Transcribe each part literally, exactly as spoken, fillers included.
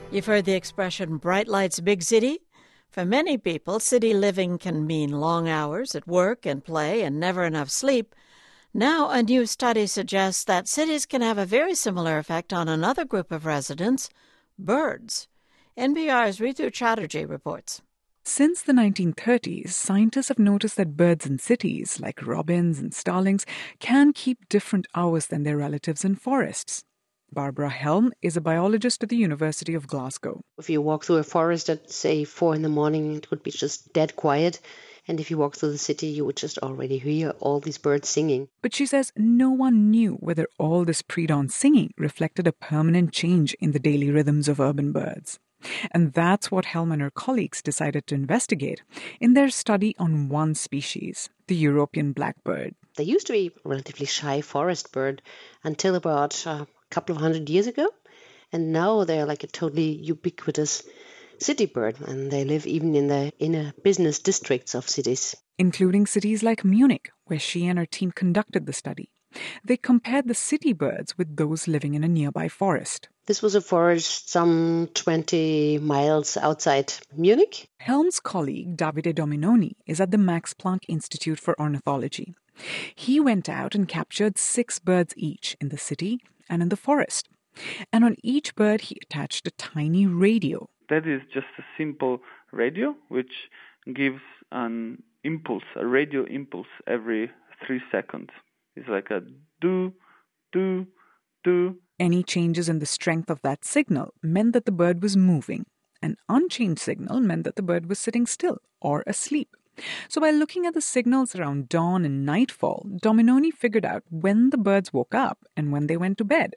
You've heard the expression bright lights, big city. For many people, city living can mean long hours at work and play and never enough sleep. Now, a new study suggests that cities can have a very similar effect on another group of residents, birds. N P R's Ritu Chatterjee reports. Since the nineteen thirties, scientists have noticed that birds in cities, like robins and starlings, can keep different hours than their relatives in forests. Barbara Helm is a biologist at the University of Glasgow. If you walk through a forest at, say, four in the morning, it would be just dead quiet. And if you walk through the city, you would just already hear all these birds singing. But she says no one knew whether all this pre-dawn singing reflected a permanent change in the daily rhythms of urban birds. And that's what Helm and her colleagues decided to investigate in their study on one species, the European blackbird. They used to be a relatively shy forest bird until about a couple of hundred years ago. And now they're like a totally ubiquitous city bird, and they live even in the inner business districts of cities. Including cities like Munich, where she and her team conducted the study. They compared the city birds with those living in a nearby forest. This was a forest some twenty miles outside Munich. Helm's colleague, Davide Dominoni, is at the Max Planck Institute for Ornithology. He went out and captured six birds each in the city and in the forest. And on each bird, he attached a tiny radio. That is just a simple radio which gives an impulse, a radio impulse every three seconds. It's like a do, do, do. Any changes in the strength of that signal meant that the bird was moving. An unchanged signal meant that the bird was sitting still or asleep. So by looking at the signals around dawn and nightfall, Dominoni figured out when the birds woke up and when they went to bed.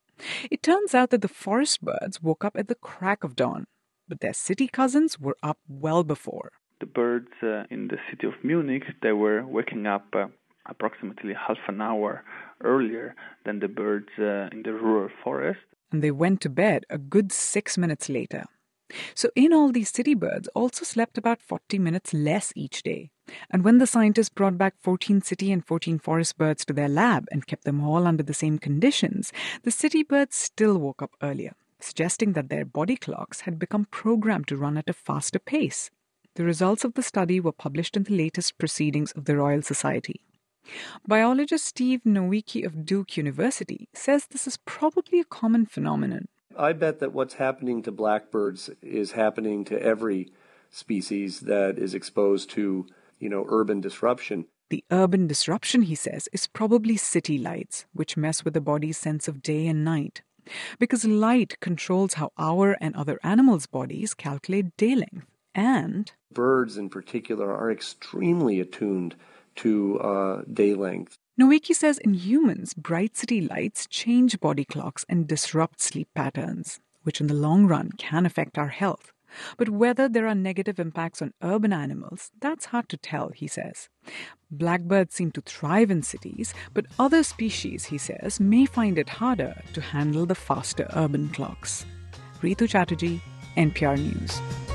It turns out that the forest birds woke up at the crack of dawn, but their city cousins were up well before. The birds uh, in the city of Munich, they were waking up uh, approximately half an hour earlier than the birds uh, in the rural forest. And they went to bed a good six minutes later. So in all, these city birds also slept about forty minutes less each day. And when the scientists brought back fourteen city and fourteen forest birds to their lab and kept them all under the same conditions, the city birds still woke up earlier, suggesting that their body clocks had become programmed to run at a faster pace. The results of the study were published in the latest proceedings of the Royal Society. Biologist Steve Nowicki of Duke University says this is probably a common phenomenon. I bet that what's happening to blackbirds is happening to every species that is exposed to, you know, urban disruption. The urban disruption, he says, is probably city lights, which mess with the body's sense of day and night. Because light controls how our and other animals' bodies calculate day length. And birds in particular are extremely attuned to uh, day length. Nowicki says in humans, bright city lights change body clocks and disrupt sleep patterns, which in the long run can affect our health. But whether there are negative impacts on urban animals, that's hard to tell, he says. Blackbirds seem to thrive in cities, but other species, he says, may find it harder to handle the faster urban clocks. Ritu Chatterjee, N P R News.